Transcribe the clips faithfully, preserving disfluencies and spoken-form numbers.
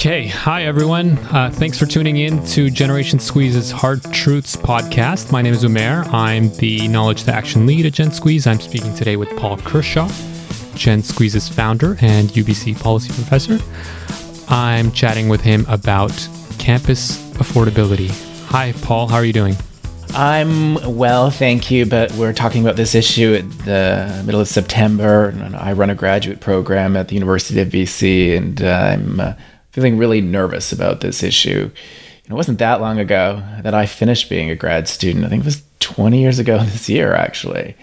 Okay, hi everyone. Uh, thanks for tuning in to Generation Squeeze's Hard Truths podcast. My name is Umair. I'm the Knowledge to Action lead at Gen Squeeze. I'm speaking today with Paul Kershaw, Gen Squeeze's founder and U B C policy professor. I'm chatting with him about campus affordability. Hi, Paul. How are you doing? I'm well, thank you, but we're talking about this issue at the middle of September. And I run a graduate program at the University of B C, and uh, I'm uh, feeling really nervous about this issue. It wasn't that long ago that I finished being a grad student. I think it was twenty years ago this year, actually.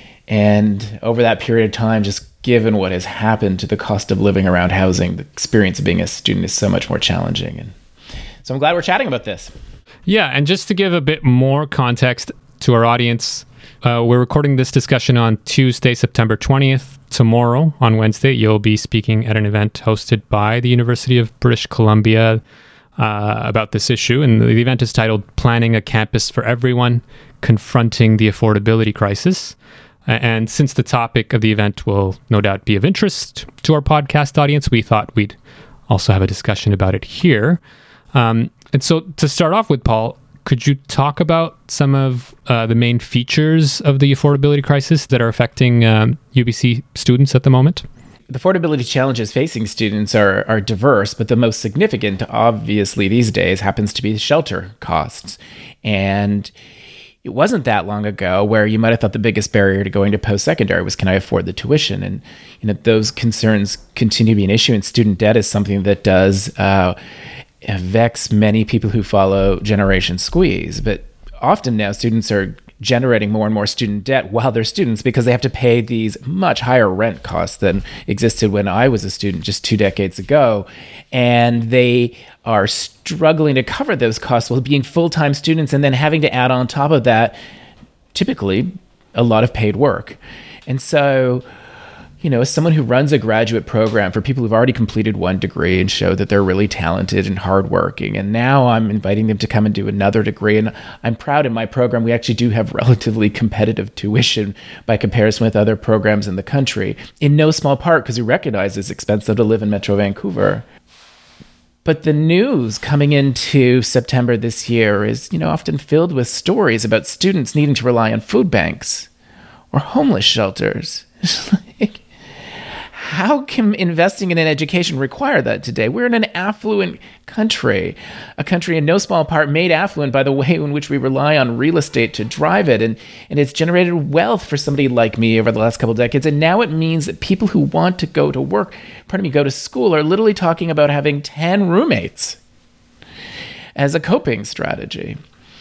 And over that period of time, just given what has happened to the cost of living around housing, the experience of being a student is so much more challenging. And so I'm glad we're chatting about this. Yeah, and just to give a bit more context to our audience, uh, we're recording this discussion on Tuesday, September twentieth. Tomorrow, on Wednesday, you'll be speaking at an event hosted by the University of British Columbia uh, about this issue. And the event is titled Planning a Campus for Everyone, Confronting the Affordability Crisis. And since the topic of the event will no doubt be of interest to our podcast audience, we thought we'd also have a discussion about it here. Um, and so to start off with, Paul, could you talk about some of uh, the main features of the affordability crisis that are affecting um, U B C students at the moment? The affordability challenges facing students are, are diverse, but the most significant, obviously, these days happens to be shelter costs. And it wasn't that long ago where you might have thought the biggest barrier to going to post-secondary was, can I afford the tuition? And you know, those concerns continue to be an issue, and student debt is something that does uh, vex many people who follow Generation Squeeze. But often now students are generating more and more student debt while they're students because they have to pay these much higher rent costs than existed when I was a student just two decades ago. And they are struggling to cover those costs while being full-time students and then having to add on top of that, typically, a lot of paid work. And so, you know, as someone who runs a graduate program for people who've already completed one degree and show that they're really talented and hardworking, and now I'm inviting them to come and do another degree, and I'm proud in my program we actually do have relatively competitive tuition by comparison with other programs in the country, in no small part because we recognize it's expensive to live in Metro Vancouver. But the news coming into September this year is, you know, often filled with stories about students needing to rely on food banks or homeless shelters. Like, how can investing in an education require that today? We're in an affluent country, a country in no small part made affluent by the way in which we rely on real estate to drive it. And, and it's generated wealth for somebody like me over the last couple of decades. And now it means that people who want to go to work, pardon me, go to school, are literally talking about having ten roommates as a coping strategy.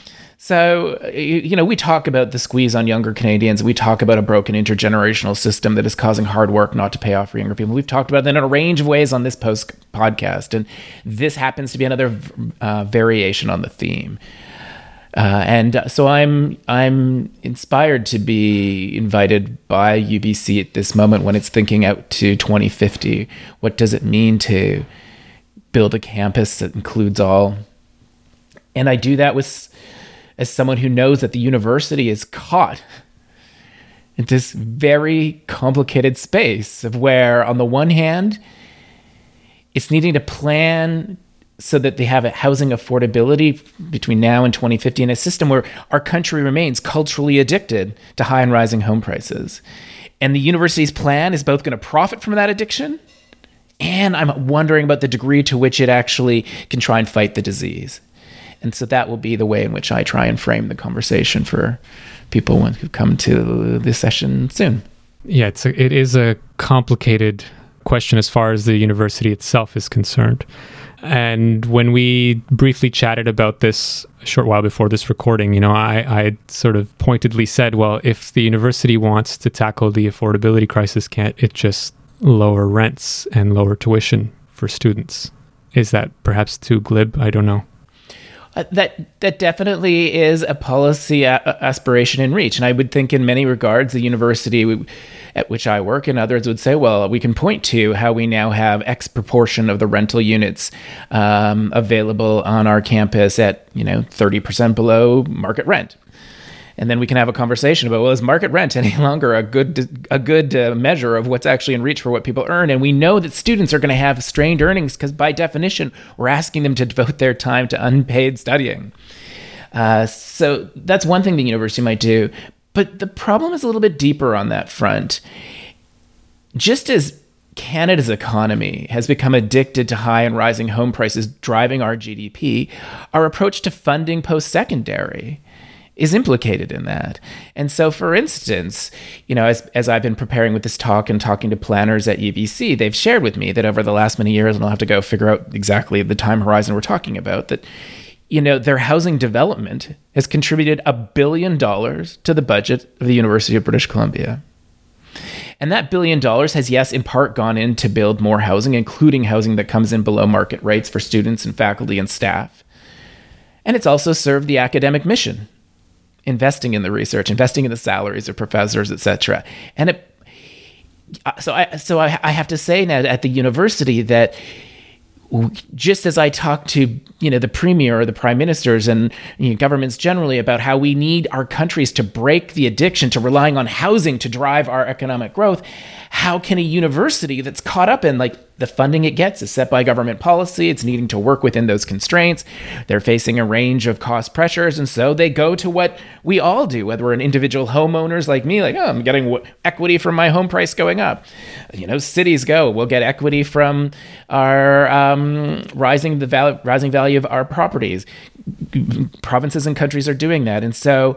So, you know, we talk about the squeeze on younger Canadians. We talk about a broken intergenerational system that is causing hard work not to pay off for younger people. We've talked about that in a range of ways on this post podcast. And this happens to be another uh, variation on the theme. Uh, and so I'm I'm inspired to be invited by U B C at this moment when it's thinking out to twenty fifty. What does it mean to build a campus that includes all? And I do that with... as someone who knows that the university is caught in this very complicated space of where, on the one hand, it's needing to plan so that they have a housing affordability between now and twenty fifty in a system where our country remains culturally addicted to high and rising home prices. And the university's plan is both going to profit from that addiction, and I'm wondering about the degree to which it actually can try and fight the disease. And so that will be the way in which I try and frame the conversation for people who come to this session soon. Yeah, it's a, it is a complicated question as far as the university itself is concerned. And when we briefly chatted about this a short while before this recording, you know, I, I sort of pointedly said, well, if the university wants to tackle the affordability crisis, can't it just lower rents and lower tuition for students? Is that perhaps too glib? I don't know. Uh, that that definitely is a policy a- aspiration in reach. And I would think in many regards, the university w- at which I work and others would say, well, we can point to how we now have X proportion of the rental units um, available on our campus at, you know, thirty percent below market rent. And then we can have a conversation about, well, is market rent any longer a good a good uh, measure of what's actually in reach for what people earn? And we know that students are going to have strained earnings because by definition, we're asking them to devote their time to unpaid studying. Uh, so that's one thing the university might do. But the problem is a little bit deeper on that front. Just as Canada's economy has become addicted to high and rising home prices driving our G D P, our approach to funding post-secondary is implicated in that. And so, for instance, you know, as, as I've been preparing with this talk and talking to planners at U B C, they've shared with me that over the last many years, and I'll have to go figure out exactly the time horizon we're talking about, that, you know, their housing development has contributed a billion dollars to the budget of the University of British Columbia. And that billion dollars has, yes, in part gone in to build more housing, including housing that comes in below market rates for students and faculty and staff. And it's also served the academic mission, investing in the research, investing in the salaries of professors, et cetera. And it, so I so I, I have to say now at the university that just as I talk to, you know, the premier or the prime ministers and, you know, governments generally about how we need our countries to break the addiction to relying on housing to drive our economic growth, how can a university that's caught up in, like, the funding it gets is set by government policy, it's needing to work within those constraints, they're facing a range of cost pressures, and so they go to what we all do, whether we're an individual homeowners like me, like, oh, I'm getting w- equity from my home price going up. You know, cities go, we'll get equity from our um, rising the val- rising value of our properties. Provinces and countries are doing that, and so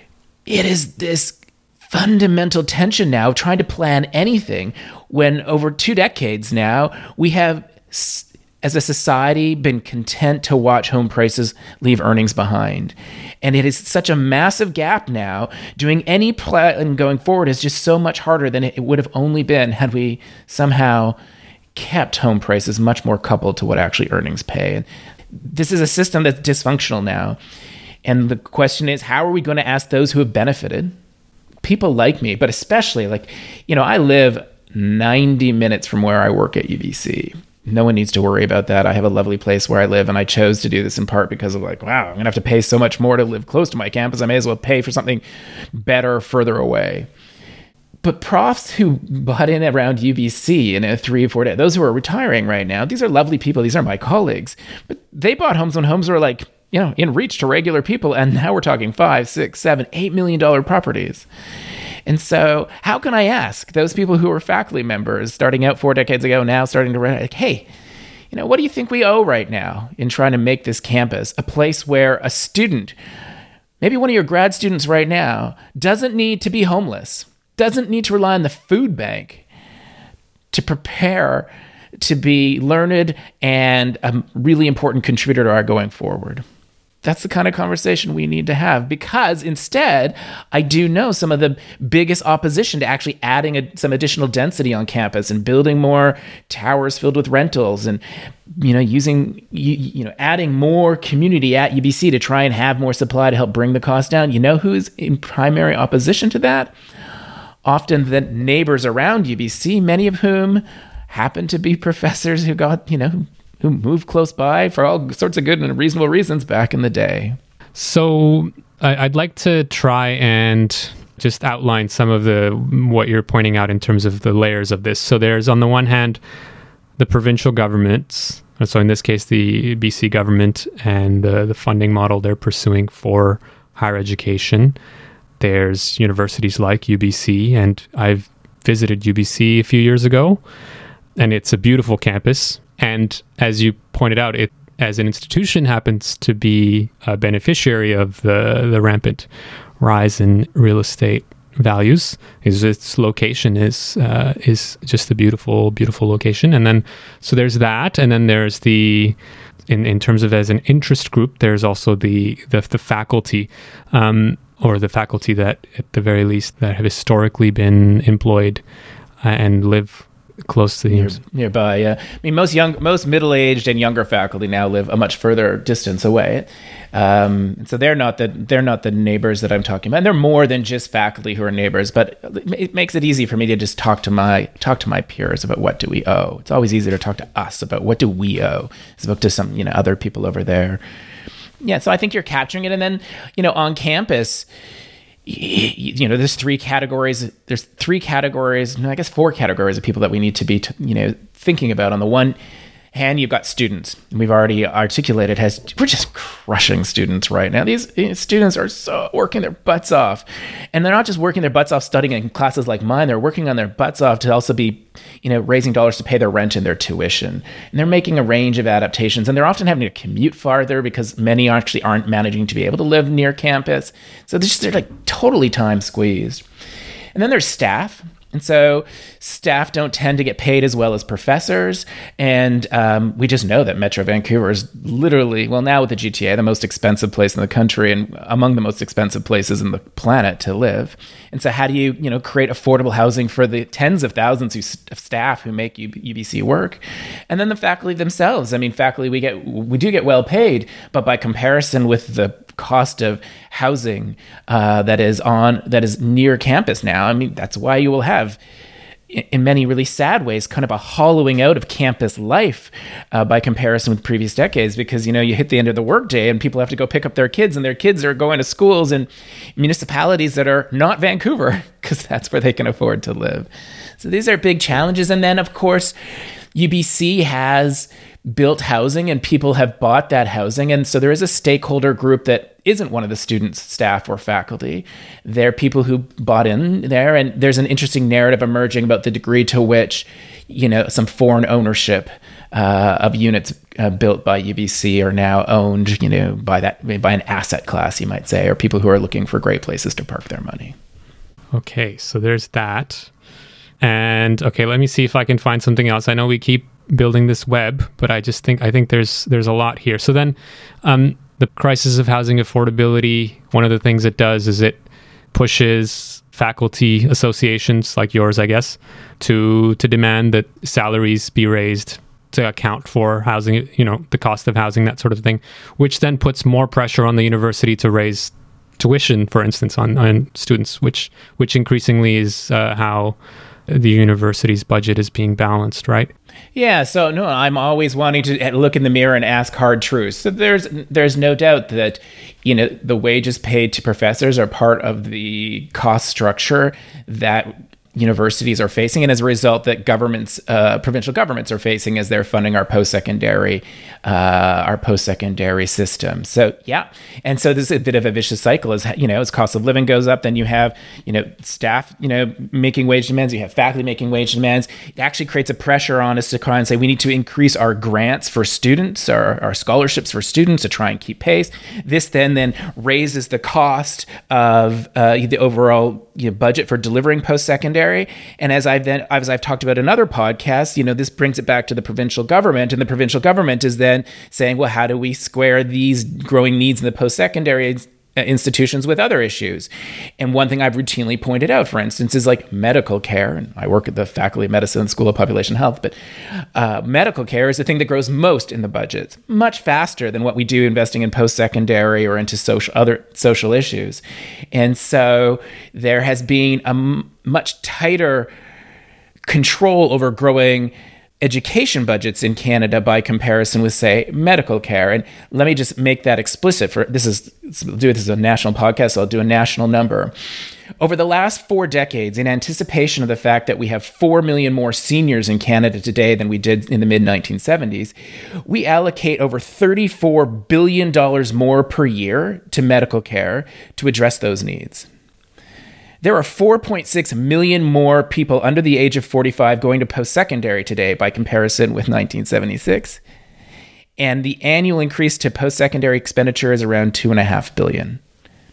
it is this fundamental tension now trying to plan anything when over two decades now we have, as a society, been content to watch home prices leave earnings behind. And it is such a massive gap now. Doing any plan going forward is just so much harder than it would have only been had we somehow kept home prices much more coupled to what actually earnings pay. And this is a system that's dysfunctional now. And the question is, how are we going to ask those who have benefited, people like me, but especially, like, you know, I live ninety minutes from where I work at U B C. No one needs to worry about that. I have a lovely place where I live, and I chose to do this in part because of, like, wow, I'm gonna have to pay so much more to live close to my campus. I may as well pay for something better further away. But profs who bought in around U B C in a three or four day, those who are retiring right now, these are lovely people. These are my colleagues, but they bought homes when homes were, like, you know, in reach to regular people. And now we're talking five, six, seven, eight million dollar properties. And so how can I ask those people who were faculty members starting out four decades ago, now starting to rent, like, hey, you know, what do you think we owe right now in trying to make this campus a place where a student, maybe one of your grad students right now, doesn't need to be homeless, doesn't need to rely on the food bank to prepare to be learned and a really important contributor to our going forward? That's the kind of conversation we need to have, because instead, I do know some of the biggest opposition to actually adding a, some additional density on campus and building more towers filled with rentals and, you know, using, you, you know, adding more community at U B C to try and have more supply to help bring the cost down. You know who's in primary opposition to that? Often the neighbors around U B C, many of whom happen to be professors who got, you know, who moved close by for all sorts of good and reasonable reasons back in the day. So I'd like to try and just outline some of the what you're pointing out in terms of the layers of this. So there's, on the one hand, the provincial governments, so in this case, the B C government and the, the funding model they're pursuing for higher education. There's universities like U B C, and I've visited U B C a few years ago, and it's a beautiful campus. And as you pointed out, it, as an institution, happens to be a beneficiary of the, the rampant rise in real estate values. Is its location is uh, is just a beautiful, beautiful location. And then, so there's that, and then there's the, in, in terms of as an interest group, there's also the the, the faculty, um, or the faculty that, at the very least, that have historically been employed uh, and live close to the Near, nearby. Yeah, I mean, most young, most middle-aged and younger faculty now live a much further distance away, um, and so they're not the they're not the neighbors that I'm talking about. And they're more than just faculty who are neighbors, but it makes it easy for me to just talk to my talk to my peers about what do we owe. It's always easier to talk to us about what do we owe as opposed to some, you know, other people over there. Yeah, so I think you're capturing it, and then, you know, on campus, you know, there's three categories. There's three categories, I guess four categories of people that we need to be, you know, thinking about. On the one hand, you've got students. We've already articulated has we're just crushing students right now. These students are so working their butts off, and they're not just working their butts off studying in classes like mine. They're working on their butts off to also be, you know, raising dollars to pay their rent and their tuition. And they're making a range of adaptations, and they're often having to commute farther because many actually aren't managing to be able to live near campus. So they're just they're like totally time squeezed. And then there's staff. And so staff don't tend to get paid as well as professors. And um, we just know that Metro Vancouver is literally, well, now with the G T A, the most expensive place in the country and among the most expensive places in the planet to live. And so how do you, you know, create affordable housing for the tens of thousands of staff who make U B C work? And then the faculty themselves. I mean, faculty, we get, we do get well paid, but by comparison with the cost of housing uh, that is on that is near campus now. I mean, that's why you will have, in many really sad ways, kind of a hollowing out of campus life uh, by comparison with previous decades, because, you know, you hit the end of the workday and people have to go pick up their kids, and their kids are going to schools in municipalities that are not Vancouver because that's where they can afford to live. So these are big challenges. And then, of course, U B C has built housing and people have bought that housing. And so there is a stakeholder group that isn't one of the students, staff, or faculty. They're people who bought in there. And there's an interesting narrative emerging about the degree to which, you know, some foreign ownership uh, of units uh, built by U B C are now owned, you know, by that, by an asset class, you might say, or people who are looking for great places to park their money. Okay, so there's that. And okay, let me see if I can find something else. I know we keep building this web, but I just think I think there's there's a lot here. So then um, the crisis of housing affordability, one of the things it does is it pushes faculty associations like yours, I guess, to to demand that salaries be raised to account for housing, you know, the cost of housing, that sort of thing, which then puts more pressure on the university to raise tuition, for instance, on, on students, which which increasingly is uh, how the university's budget is being balanced, right? Yeah, so no, I'm always wanting to look in the mirror and ask hard truths. So there's there's no doubt that, you know, the wages paid to professors are part of the cost structure that universities are facing, and as a result that governments, uh, provincial governments are facing as they're funding our post-secondary, uh, our post-secondary system. So yeah, and so this is a bit of a vicious cycle. As you know, as cost of living goes up, then you have, you know, staff, you know, making wage demands. You have faculty making wage demands. It actually creates a pressure on us to try and say we need to increase our grants for students, our, our scholarships for students to try and keep pace. This then then raises the cost of uh, the overall, you know, budget for delivering post-secondary. And as I've then, as I've talked about in other podcasts, you know, this brings it back to the provincial government, and the provincial government is then saying, well, how do we square these growing needs in the post-secondary institutions with other issues? And one thing I've routinely pointed out, for instance, is like medical care. And I work at the Faculty of Medicine School of Population Health, but uh, medical care is the thing that grows most in the budgets, much faster than what we do investing in post-secondary or into social other social issues. And so there has been a m- much tighter control over growing education budgets in Canada by comparison with, say, medical care. And let me just make that explicit. For this is we'll do this as a national podcast, so I'll do a national number. Over the last four decades, in anticipation of the fact that we have four million more seniors in Canada today than we did in the mid nineteen seventies, we allocate over thirty-four billion dollars more per year to medical care to address those needs. There are four point six million more people under the age of forty-five going to post-secondary today by comparison with nineteen seventy-six. And the annual increase to post-secondary expenditure is around two point five billion dollars.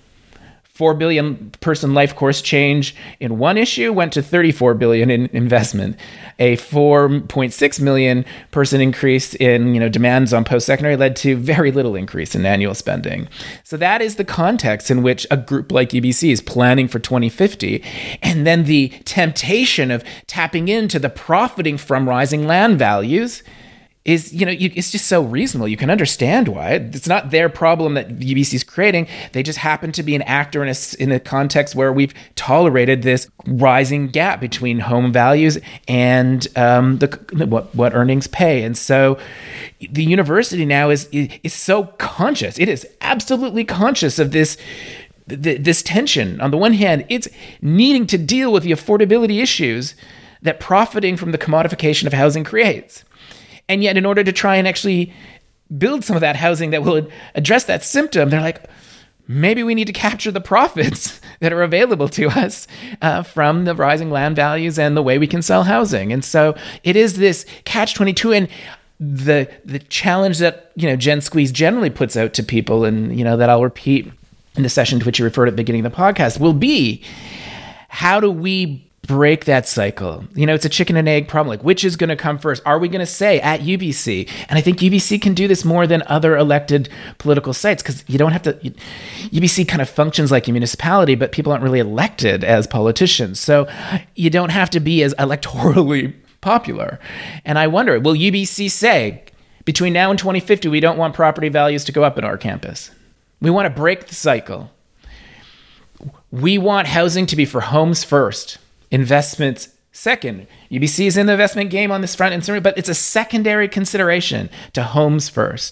four billion dollars person life course change in one issue went to thirty-four billion dollars in investment. A four point six million person increase in, you know, demands on post-secondary led to very little increase in annual spending. So that is the context in which a group like U B C is planning for twenty fifty. And then the temptation of tapping into the profiting from rising land values is, you know, you, it's just so reasonable. You can understand why. It's not their problem that U B C is creating. They just happen to be an actor in a, in a context where we've tolerated this rising gap between home values and um, the what, what earnings pay. And so the university now is, is is so conscious. It is absolutely conscious of this th- this tension. On the one hand, it's needing to deal with the affordability issues that profiting from the commodification of housing creates. And yet, in order to try and actually build some of that housing that will address that symptom, they're like, maybe we need to capture the profits that are available to us uh, from the rising land values and the way we can sell housing. And so it is this catch twenty-two. And the the challenge that, you know, Gen Squeeze generally puts out to people, and, you know, that I'll repeat in the session to which you referred at the beginning of the podcast, will be, how do we break that cycle? You know, it's a chicken and egg problem. Like, which is going to come first? Are we going to say at U B C? And I think U B C can do this more than other elected political sites, because you don't have to. You, U B C kind of functions like a municipality, but people aren't really elected as politicians. So you don't have to be as electorally popular. And I wonder, will U B C say, between now and twenty fifty, we don't want property values to go up in our campus? We want to break the cycle. We want housing to be for homes first, investments second. U B C is in the investment game on this front, and but it's a secondary consideration to homes first.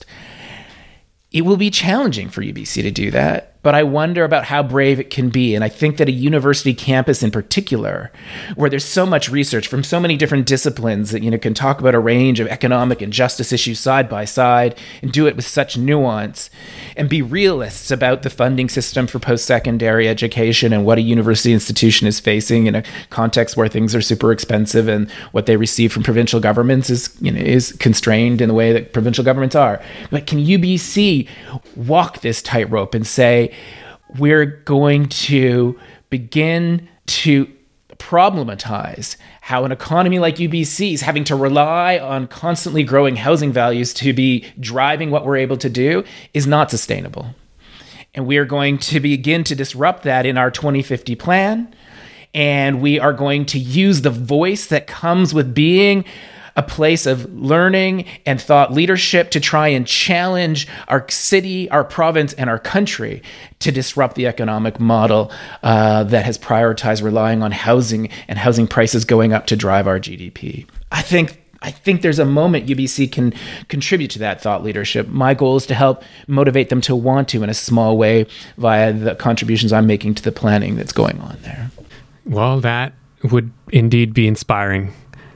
It will be challenging for U B C to do that, but I wonder about how brave it can be. And I think that a university campus in particular, where there's so much research from so many different disciplines that, you know, can talk about a range of economic and justice issues side by side and do it with such nuance, and be realists about the funding system for post-secondary education and what a university institution is facing in a context where things are super expensive and what they receive from provincial governments is, you know, is constrained in the way that provincial governments are. But can U B C walk this tightrope and say, we're going to begin to problematize how an economy like U B C is having to rely on constantly growing housing values to be driving what we're able to do is not sustainable. And we are going to begin to disrupt that in our twenty fifty plan. And we are going to use the voice that comes with being a place of learning and thought leadership to try and challenge our city, our province, and our country to disrupt the economic model uh, that has prioritized relying on housing and housing prices going up to drive our G D P. I think I think there's a moment U B C can contribute to that thought leadership. My goal is to help motivate them to want to in a small way via the contributions I'm making to the planning that's going on there. Well, that would indeed be inspiring.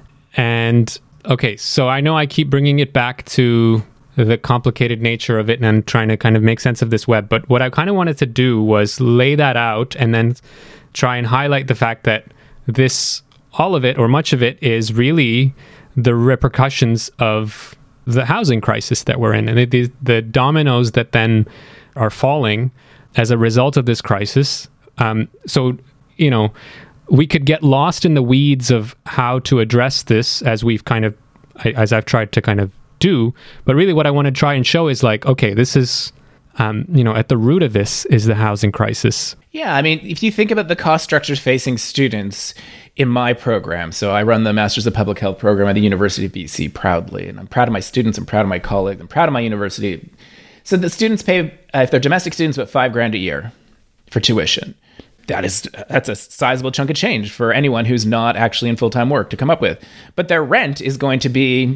And okay, so I know I keep bringing it back to the complicated nature of it and I'm trying to kind of make sense of this web, but what I kind of wanted to do was lay that out and then try and highlight the fact that this, all of it or much of it, is really the repercussions of the housing crisis that we're in, and the, the dominoes that then are falling as a result of this crisis. Um, so, you know, we could get lost in the weeds of how to address this, as we've kind of, as I've tried to kind of do. But really what I want to try and show is like, okay, this is, um, you know, at the root of this is the housing crisis. Yeah, I mean, if you think about the cost structures facing students in my program, so I run the Masters of Public Health program at the University of B C proudly, and I'm proud of my students, I'm proud of my colleagues, I'm proud of my university. So the students pay, uh, if they're domestic students, about five grand a year for tuition. That is, that's a sizable chunk of change for anyone who's not actually in full-time work to come up with. But their rent is going to be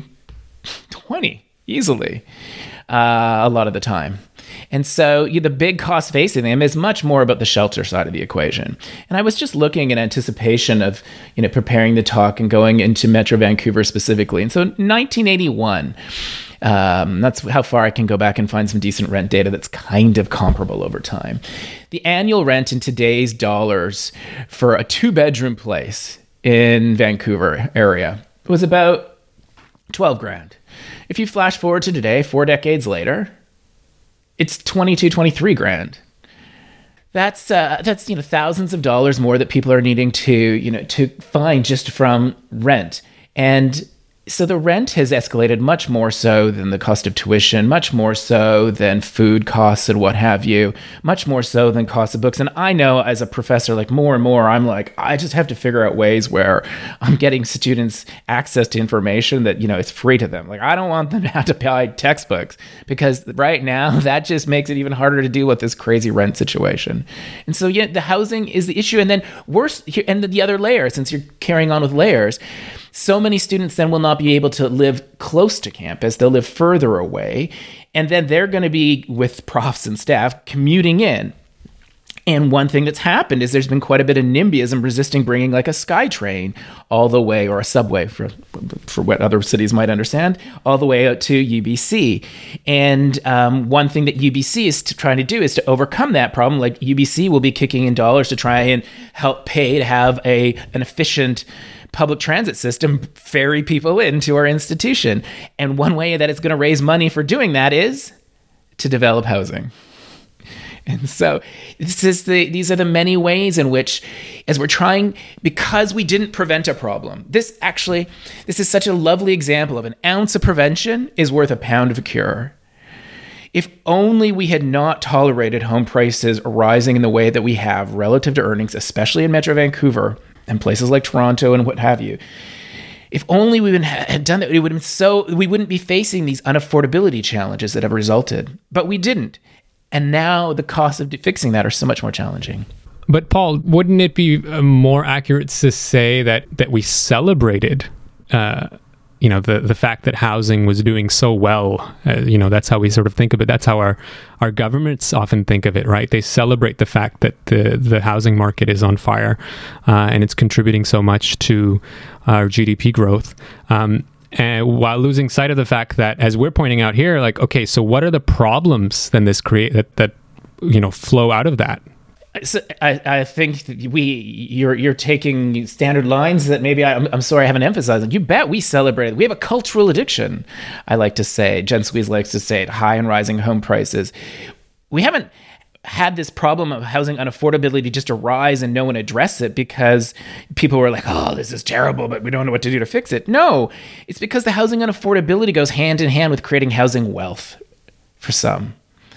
twenty easily uh, a lot of the time. And so you, the big cost facing them is much more about the shelter side of the equation. And I was just looking in anticipation of, you know, preparing the talk and going into Metro Vancouver specifically. And so nineteen eighty-one, um, that's how far I can go back and find some decent rent data that's kind of comparable over time. The annual rent in today's dollars for a two-bedroom place in Vancouver area was about twelve grand. If you flash forward to today, four decades later, it's twenty-two, twenty-three grand. That's uh, that's you know thousands of dollars more that people are needing to you know to find just from rent. And so the rent has escalated much more so than the cost of tuition, much more so than food costs and what have you, much more so than cost of books. And I know as a professor, like more and more, I'm like, I just have to figure out ways where I'm getting students access to information that, you know, it's free to them. Like, I don't want them to have to buy textbooks, because right now that just makes it even harder to deal with this crazy rent situation. And so, yeah, the housing is the issue. And then worse, and the other layer, since you're carrying on with layers, so many students then will not be able to live close to campus. They'll live further away. And then they're going to be with profs and staff commuting in. And one thing that's happened is there's been quite a bit of NIMBYism resisting bringing like a SkyTrain all the way, or a subway for for what other cities might understand, all the way out to U B C. And um, one thing that U B C is to trying to do is to overcome that problem. Like U B C will be kicking in dollars to try and help pay to have a an efficient public transit system ferry people into our institution. And one way that it's going to raise money for doing that is to develop housing. And so this is the, these are the many ways in which, as we're trying, because we didn't prevent a problem, this actually, this is such a lovely example of an ounce of prevention is worth a pound of a cure. If only we had not tolerated home prices rising in the way that we have relative to earnings, especially in Metro Vancouver and places like Toronto and what have you. If only we had done that, it would have been so, we wouldn't be facing these unaffordability challenges that have resulted. But we didn't. And now the costs of fixing that are so much more challenging. But Paul, wouldn't it be uh, more accurate to say that that we celebrated, uh, you know, the the fact that housing was doing so well? Uh, you know, that's how we sort of think of it. That's how our our governments often think of it, right? They celebrate the fact that the the housing market is on fire, uh, and it's contributing so much to our G D P growth. Um, And while losing sight of the fact that, as we're pointing out here, like, okay, so what are the problems then this create that, that you know, flow out of that? So I, I think we you're you're taking standard lines that maybe I, I'm, I'm sorry I haven't emphasized. You bet we celebrate it. We have a cultural addiction, I like to say. Jen Squeeze likes to say it, high and rising home prices. We haven't had this problem of housing unaffordability just arise and no one address it because people were like, oh, this is terrible, but we don't know what to do to fix it. No, it's because the housing unaffordability goes hand in hand with creating housing wealth for some.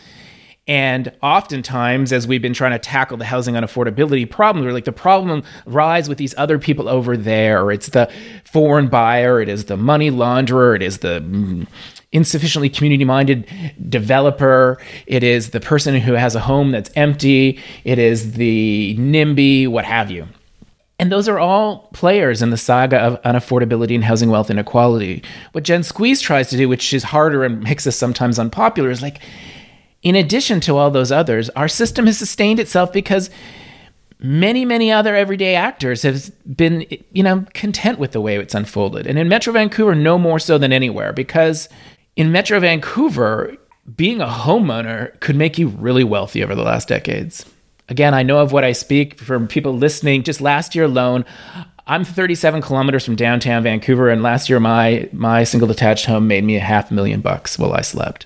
And oftentimes, as we've been trying to tackle the housing unaffordability problem, we're like, the problem lies with these other people over there, or it's the foreign buyer, it is the money launderer, it is the mm, insufficiently community-minded developer, it is the person who has a home that's empty, it is the NIMBY, what have you. And those are all players in the saga of unaffordability and housing wealth inequality. What Jen Squeeze tries to do, which is harder and makes us sometimes unpopular, is like, in addition to all those others, our system has sustained itself because many, many other everyday actors have been, you know, content with the way it's unfolded. And in Metro Vancouver, no more so than anywhere, because in Metro Vancouver, being a homeowner could make you really wealthy over the last decades. Again, I know of what I speak from people listening. Just last year alone, I'm thirty-seven kilometers from downtown Vancouver, and last year my my single detached home made me a half million bucks while I slept.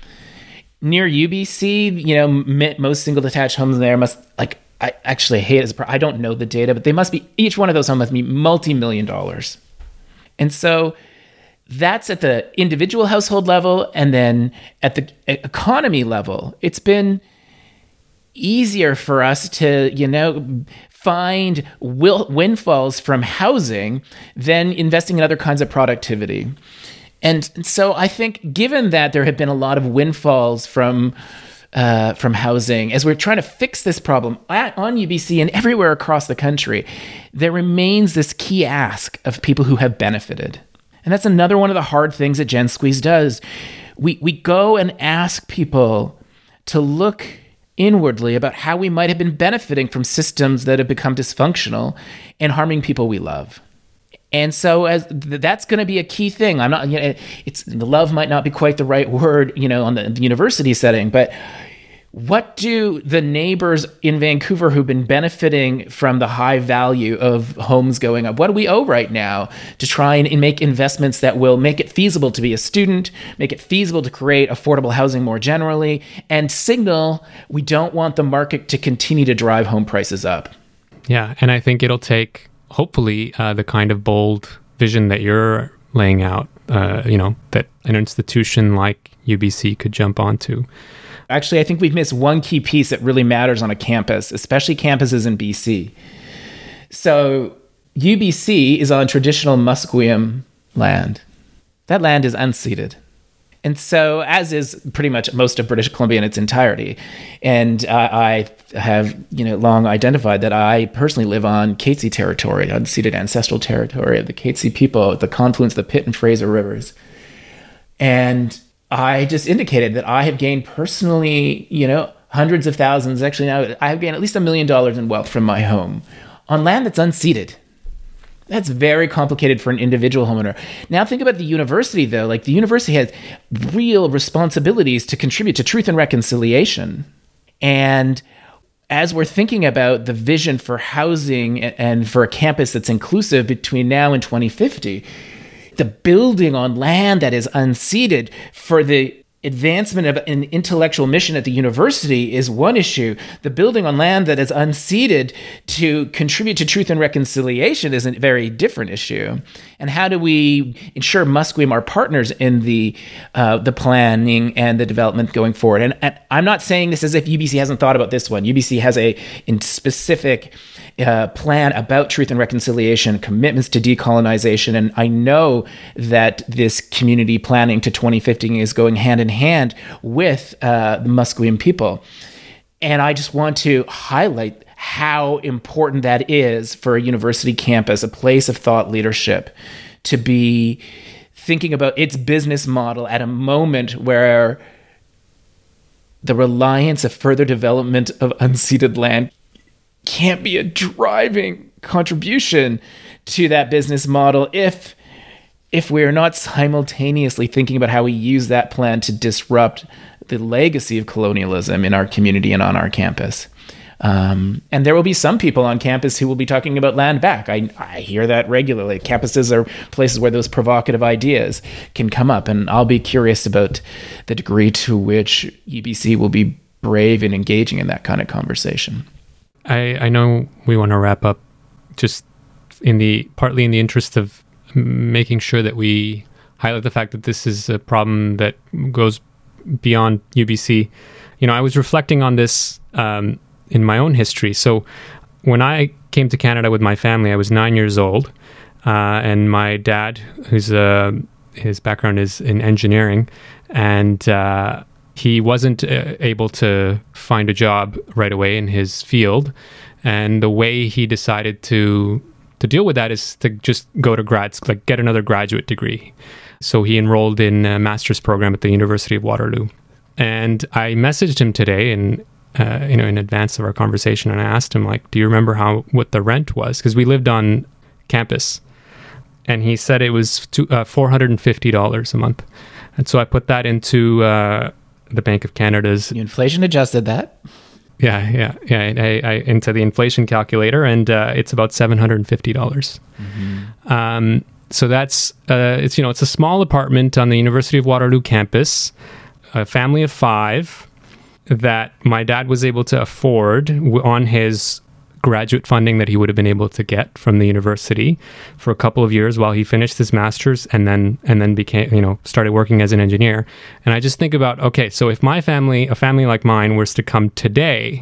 Near U B C, you know, most single detached homes there must, like, I actually hate it as a, I don't know the data, but they must be, each one of those homes must be multi-million dollars. And so that's at the individual household level, and then at the economy level, it's been easier for us to, you know, find will, windfalls from housing than investing in other kinds of productivity. And so I think, given that there have been a lot of windfalls from uh, from housing, as we're trying to fix this problem at, on U B C and everywhere across the country, there remains this key ask of people who have benefited. And that's another one of the hard things that Jen Squeeze does. We we go and ask people to look inwardly about how we might have been benefiting from systems that have become dysfunctional and harming people we love. And so as that's going to be a key thing. I'm not, you know, it's, the love might not be quite the right word, you know, on the, the university setting, but what do the neighbors in Vancouver who've been benefiting from the high value of homes going up, what do we owe right now to try and make investments that will make it feasible to be a student, make it feasible to create affordable housing more generally, and signal we don't want the market to continue to drive home prices up? Yeah, and I think it'll take, hopefully, uh, the kind of bold vision that you're laying out, uh, you know, that an institution like U B C could jump onto. Actually, I think we've missed one key piece that really matters on a campus, especially campuses in B C. So U B C is on traditional Musqueam land. That land is unceded. And so, as is pretty much most of British Columbia in its entirety. And uh, I have, you know, long identified that I personally live on Katzie territory, unceded ancestral territory of the Katzie people at the confluence of the Pitt and Fraser rivers. And I just indicated that I have gained personally, you know, hundreds of thousands. Actually, now I've gained at least a million dollars in wealth from my home on land that's unceded. That's very complicated for an individual homeowner. Now think about the university, though. Like the university has real responsibilities to contribute to truth and reconciliation. And as we're thinking about the vision for housing and for a campus that's inclusive between now and twenty fifty, the building on land that is unceded for the advancement of an intellectual mission at the university is one issue. The building on land that is unceded to contribute to truth and reconciliation is a very different issue. And how do we ensure Musqueam are partners in the uh, the planning and the development going forward? And, and I'm not saying this as if U B C hasn't thought about this one. U B C has a in specific uh, plan about truth and reconciliation, commitments to decolonization. And I know that this community planning to twenty fifty is going hand in hand with uh, the Musqueam people. And I just want to highlight how important that is for a university campus, a place of thought leadership, to be thinking about its business model at a moment where the reliance of further development of unceded land can't be a driving contribution to that business model if if we're not simultaneously thinking about how we use that plan to disrupt the legacy of colonialism in our community and on our campus. Um, and there will be some people on campus who will be talking about land back. I, I hear that regularly. Campuses are places where those provocative ideas can come up. And I'll be curious about the degree to which U B C will be brave in engaging in that kind of conversation. I, I know we want to wrap up just in the partly in the interest of making sure that we highlight the fact that this is a problem that goes beyond U B C. You know, I was reflecting on this um, in my own history. So when I came to Canada with my family, I was nine years old, uh, and my dad, who's uh, his background is in engineering, and uh, he wasn't uh, able to find a job right away in his field. And the way he decided to to deal with that is to just go to grad school, like get another graduate degree. So he enrolled in a master's program at the University of Waterloo. And I messaged him today and uh, you know, in advance of our conversation, and I asked him, like, do you remember how what the rent was? Because we lived on campus. And he said it was two, uh, four hundred fifty dollars a month. And so I put that into uh, the Bank of Canada's... You inflation adjusted that? Yeah, yeah, yeah. I, I into the inflation calculator, and uh, it's about seven hundred fifty dollars. Mm-hmm. Um, so that's uh, it's you know it's a small apartment on the University of Waterloo campus, a family of five that my dad was able to afford on his graduate funding that he would have been able to get from the university for a couple of years while he finished his master's, and then and then became you know started working as an engineer. And I just think about, okay, so if my family, a family like mine, was to come today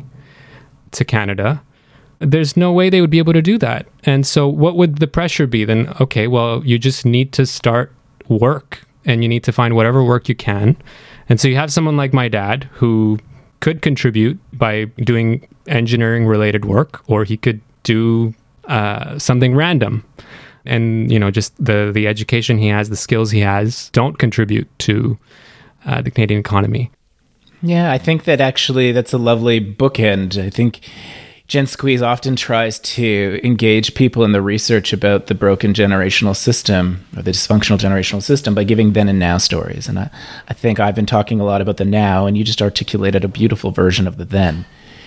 to Canada, there's no way they would be able to do that. And so what would the pressure be then? Okay, well, you just need to start work, and you need to find whatever work you can. And so you have someone like my dad who could contribute by doing engineering related work, or he could do uh, something random. And, you know, just the, the education he has, the skills he has don't contribute to uh, the Canadian economy. Yeah, I think that actually that's a lovely bookend. I think Jen Squeeze often tries to engage people in the research about the broken generational system or the dysfunctional generational system by giving then and now stories. And I, I think I've been talking a lot about the now, and you just articulated a beautiful version of the then.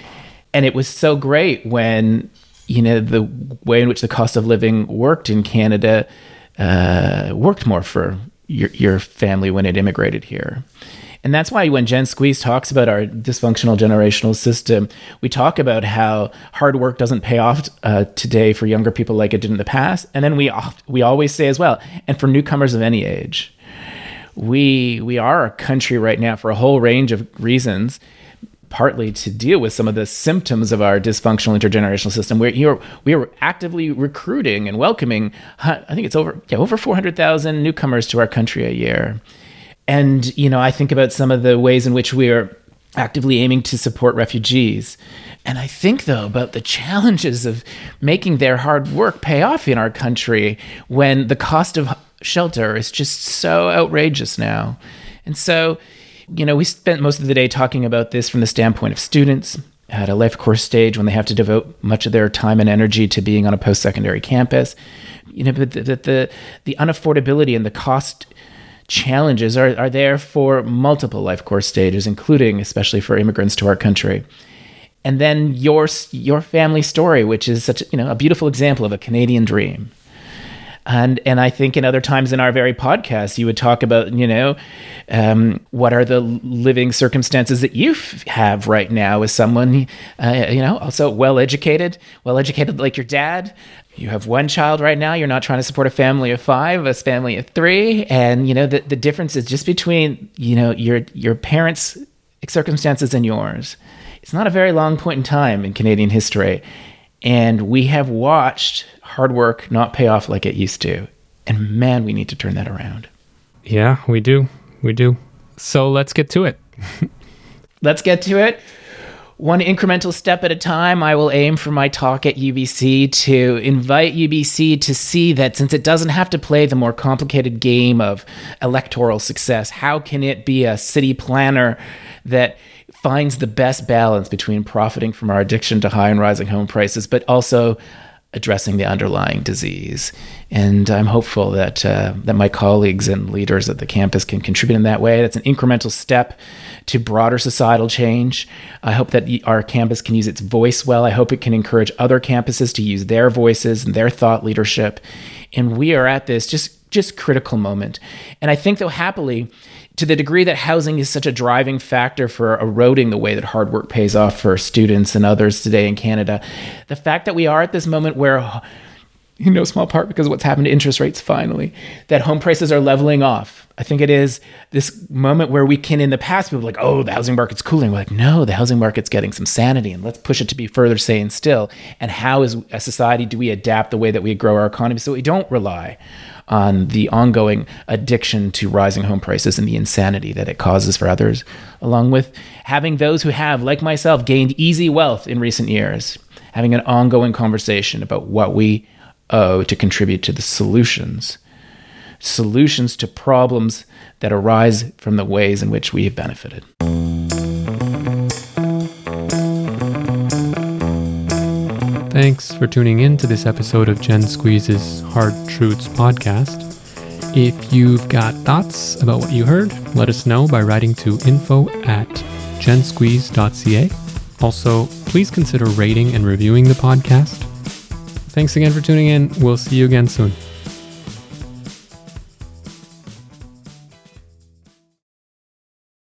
And it was so great when, you know, the way in which the cost of living worked in Canada uh, worked more for your, your family when it immigrated here. And that's why when Jen Squeeze talks about our dysfunctional generational system, we talk about how hard work doesn't pay off uh, today for younger people like it did in the past. And then we oft, we always say as well, and for newcomers of any age, we we are a country right now for a whole range of reasons, partly to deal with some of the symptoms of our dysfunctional intergenerational system. We're you're, we are actively recruiting and welcoming, I think it's over yeah, over four hundred thousand newcomers to our country a year. And, you know, I think about some of the ways in which we are actively aiming to support refugees. And I think, though, about the challenges of making their hard work pay off in our country when the cost of shelter is just so outrageous now. And so You know, we spent most of the day talking about this from the standpoint of students at a life course stage when they have to devote much of their time and energy to being on a post-secondary campus. You know, but the the, the, the unaffordability and the cost challenges are, are there for multiple life course stages, including especially for immigrants to our country. And then your your family story, which is such a, you know, a beautiful example of a Canadian dream. And and I think in other times in our very podcast, you would talk about, you know, um, what are the living circumstances that you f- have right now as someone, uh, you know, also well-educated, well-educated like your dad. You have one child right now. You're not trying to support a family of five, a family of three. And, you know, the, the difference is just between, you know, your your parents' circumstances and yours. It's not a very long point in time in Canadian history. And we have watched hard work not pay off like it used to. And man, we need to turn that around. Yeah, we do. We do. So let's get to it. Let's get to it. One incremental step at a time, I will aim for my talk at U B C to invite U B C to see that since it doesn't have to play the more complicated game of electoral success, how can it be a city planner that finds the best balance between profiting from our addiction to high and rising home prices, but also addressing the underlying disease. And I'm hopeful that uh, that my colleagues and leaders at the campus can contribute in that way. That's an incremental step to broader societal change. I hope that our campus can use its voice well. I hope it can encourage other campuses to use their voices and their thought leadership. And we are at this just just critical moment. And I think, though, happily, to the degree that housing is such a driving factor for eroding the way that hard work pays off for students and others today in Canada, the fact that we are at this moment where, in no small part because of what's happened to interest rates finally, that home prices are leveling off. I think it is this moment where we can, in the past, people were like, oh, the housing market's cooling. We're like, no, the housing market's getting some sanity, and let's push it to be further sane still. And how, as a society, do we adapt the way that we grow our economy so we don't rely on the ongoing addiction to rising home prices and the insanity that it causes for others, along with having those who have, like myself, gained easy wealth in recent years, having an ongoing conversation about what we owe to contribute to the solutions, solutions to problems that arise from the ways in which we have benefited. Thanks for tuning in to this episode of Gen Squeeze's Hard Truths podcast. If you've got thoughts about what you heard, let us know by writing to info at gensqueeze dot c a. Also, please consider rating and reviewing the podcast. Thanks again for tuning in. We'll see you again soon.